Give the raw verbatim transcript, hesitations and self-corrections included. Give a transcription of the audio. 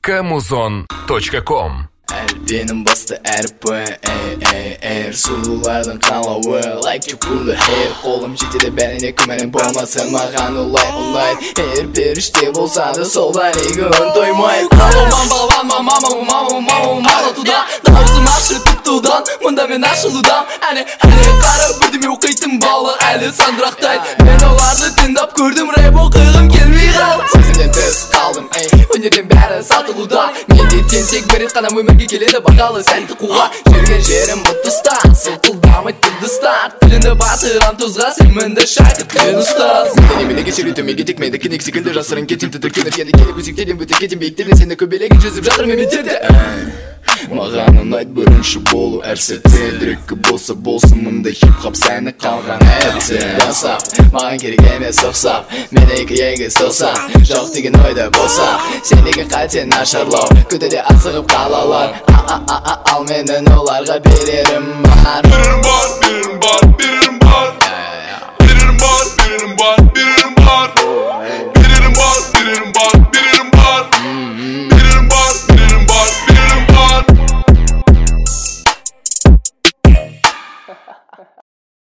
камузон точка ком. Benim bastı erp er Sululardan kalauı Like çukurlu her Kolum ciddi beni ne kümenin boğmasın Mağan olay olay Her perişte bolsa da soldan eğin doymay Kalomam bağlanmam mamam mamam mamam Malatuda Davuzum aşıp tuttudan Munda ben aşılıdam Hani hani kara bildim yok eğitim bağlı Eli sandraktay Ben olardı tindap gördüm Rap okuyum gelmeyi kal Sesimden tez kaldım ey Önlerim beri satılıda Mende tensek berit kanam ömerge keledi Bakalı sen tıkuğa Жүрген жерім бұттыста Сылтылдамай тылдыстар Тілінді батырам тұзға Сенмінді шайқытлен ұстаз Сенден емелі кешері төмеге текмеді Кенек секілді жасырын кетім түтіркеніп Енді келіп өзектеден бөтек кетім бейіктерден Сені көбелеген жүзіп жатыр мемлекеттерде Маған ұнайды бірінші болу әр сәтте Дүреккі болса болсын мұнда хип-хоп сәні қалған әтті Басап, маған керек емес ұқсап Мен екі егі сылсам Жоқ деген ойда болса Сендегі қате нашарлау Көтеде асығып қалалар А-а-а-а ал менің оларға берерім бар